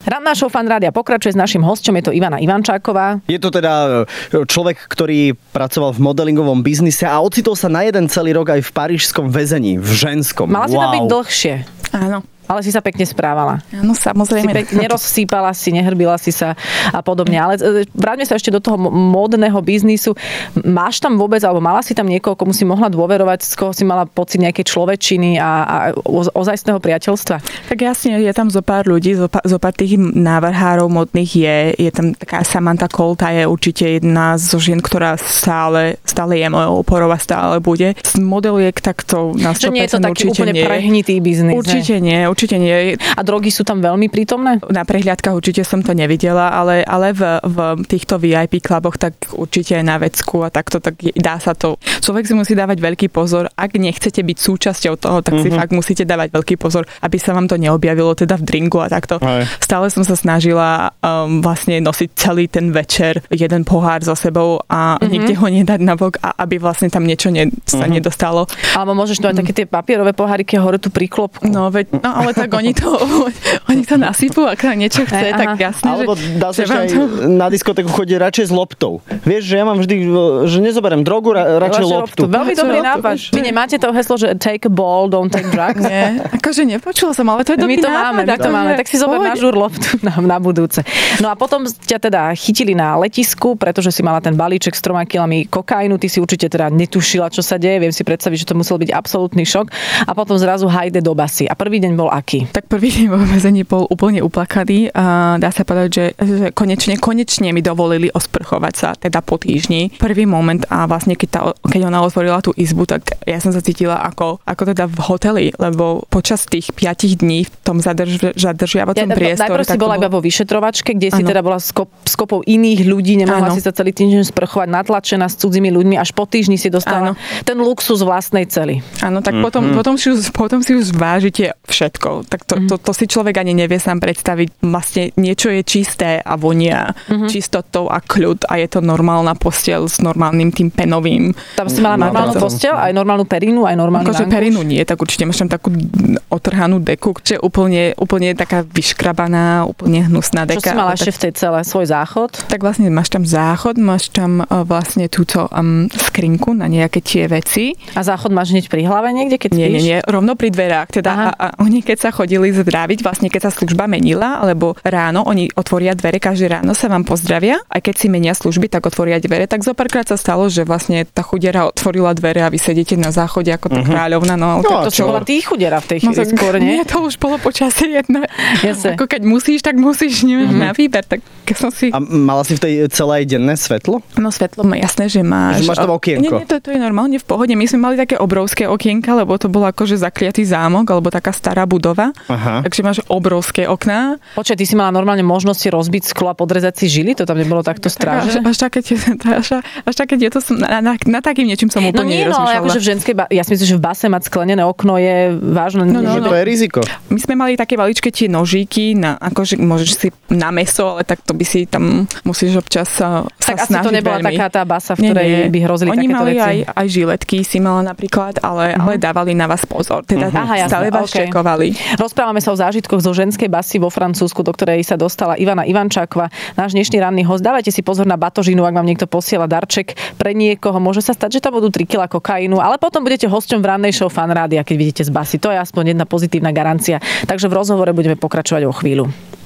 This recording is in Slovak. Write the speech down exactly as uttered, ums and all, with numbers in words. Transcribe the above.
Ranná show Fan Rádia pokračuje s naším hosťom, je to Ivana Ivančáková. Je to teda človek, ktorý pracoval v modelingovom biznise a ocitol sa na jeden celý rok aj v parížskom väzení, v ženskom. Mala si wow. tam byť dlhšie. Áno. Ale si sa pekne správala. Áno, samozrejme. Si pekne nerozsýpala si, nehrbila si sa a podobne. Ale vráťme sa ešte do toho módneho biznisu. Máš tam vôbec, alebo mala si tam niekoho, komu si mohla dôverovať, z koho si mala pocit nejakej človečiny a, a ozajstného priateľstva? Tak jasne, je tam zo pár ľudí, zo pár, zo pár tých návrhárov modných je. Je tam taká Samantha Cole, tá je určite jedna zo žien, ktorá stále, stále je mojou oporou a stále bude. Z modeliek takto na sto percent určite nie. Že nie je to taký úplne nie. prehnitý biznis. Určite ne? nie, určite nie. A drogy sú tam veľmi prítomné? Na prehliadkach určite som to nevidela, ale, ale v, v týchto vé í pé kluboch tak určite aj na vecku a takto, tak dá sa to. Človek si musí dávať veľký pozor. Ak nechcete byť súčasťou toho, tak si mm-hmm. fakt musíte dávať veľký pozor, aby sa vám to neobjavilo teda v drinku a takto. Aj. Stále som sa snažila um, vlastne nosiť celý ten večer jeden pohár so sebou a mm-hmm. nikde ho nedať nabok, a aby vlastne tam niečo ne, sa mm-hmm. nedostalo. Alebo môžeš dať mm. také tie papierové poháriky a hore tú príklopku. No, veď, no ale tak oni to, oni to nasypú, ak sa niečo chce, aj, tak jasne. Alebo že, dá sa že ešte aj to... na diskotéku chodiť radšej s loptou. Vieš, že ja mám vždy, že nezoberiem drogu, ra, radšej loptu. loptu. Veľmi dobrý nápad. Vy nemáte to heslo, že take a ball, don't take drugs? Nie, akože nepočula som, ale to je dobrý my to nápad. Máme, my to máme, tak si zober na žúr loptu na, na budúce. No a potom ťa teda chytili na letisku, pretože si mala ten balíček s troma kilami kokainu, ty si určite teda netušila, čo sa deje, viem si predstaviť, že to musel byť absolútny šok a potom zrazu hajde do basy. A prvý deň bol aký? Tak prvý deň vo väzení bol úplne uplakaný a dá sa povedať, že, že konečne, konečne mi dovolili osprchovať sa teda po týždni. Prvý moment a vlastne keď, tá, keď ona otvorila tú izbu, tak ja som sa cítila ako, ako teda v hoteli, lebo počas tých piatich dní v tom zadrž, zadržiavacom ja, priestore. Najprv si bola bol... iba vo vyšetrovačke, kde ano. si teda bola skop, skopou iných ľudí, nemohla ano. si sa celý týždeň sprchovať, natlačená s cudzými ľuďmi, až po týždni si dostala ano. ten luxus vlastnej cely. Áno, tak mm-hmm. potom, potom, si už, potom si už vážite všetko. Tak to, to, to si človek ani nevie sám predstaviť. Vlastne niečo je čisté a vonia mm-hmm. čistotou a kľud a je to normálna posteľ s normálnym tým penovým. Tam si mala normálnu no, posteľ, aj normálnu perínu, aj normálnu akože perínu nie, tak určite máš tam takú otrhanú deku, čo je úplne, úplne taká vyškrabaná, úplne hnusná deka. Čo si mala ešte v tej celé? Svoj záchod? Tak vlastne máš tam záchod, máš tam uh, vlastne túto um, skrinku na nejaké tie veci. A záchod máš hneď pri hlave niekde, keď spíš? Nie, nie, nie, rovno pri dverách. Teda a, a oni keď sa chodili zdraviť, vlastne keď sa služba menila, alebo ráno oni otvoria dvere, každé ráno sa vám pozdravia, aj keď si menia služby, tak otvoria dvere. Tak zo párkrát sa stalo, že vlastne tá chudera otvorila dvere a vy sedíte na záchode ako tá uh-huh. kráľovna. No, no to čo bola ty chudera v tej chvíli no, skôr, nie? Nie, to už bolo počasie jedno. Jasne. Ako keď musíš, tak musíš, nemáš uh-huh. na výber. Tak som si... A mala si v tej celej denné svetlo? No svetlo, jasné, že máš. Že máš tam okienko? Nie, nie, to, to je normálne v pohode. My sme mali také obrovské okienka, lebo to bolo akože zakliatý zámok, alebo taká stará budova. Aha. Takže máš obrovské okná. Počkaj, ty si mala normálne možnosti rozbiť sklo a podrezať si žily? To tam nebolo takto strážne? Až, až také, až, až také to som, na, na, na takým niečím som úplne no nie, nerozmýšľala. No ale akože v ženskej, ba- ja si myslím, že v base mať sklenené okno je vážne. No, no, no. To je riziko. My sme mali také maličké tie nožíky, na, akože môžeš si na mäso, ale tak to by si tam musíš občas sa, sa tak snažiť asi to nebola veľmi. taká tá basa, v ktorej nie, nie. by hrozili Oni takéto mali veci. Aj, aj žiletky si mala napríklad, ale, uh-huh. ale dávali na vás pozor. Teda uh-huh. Aha, stále vás okay. čekovali. Rozprávame sa o zážitkoch zo ženskej basy vo Francúzsku, do ktorej sa dostala Ivana Ivančáková, náš dnešný ranný host. Dávajte si pozor na batožinu, ak vám niekto posiela darček pre niekoho. Môže sa stať, že tam budú tri kilá kokainu, ale potom budete hosťom v rannej show Fan Rádia, keď vidíte z basy. To je aspoň jedna pozitívna garancia. Takže v rozhovore budeme pokračovať o chvíľu.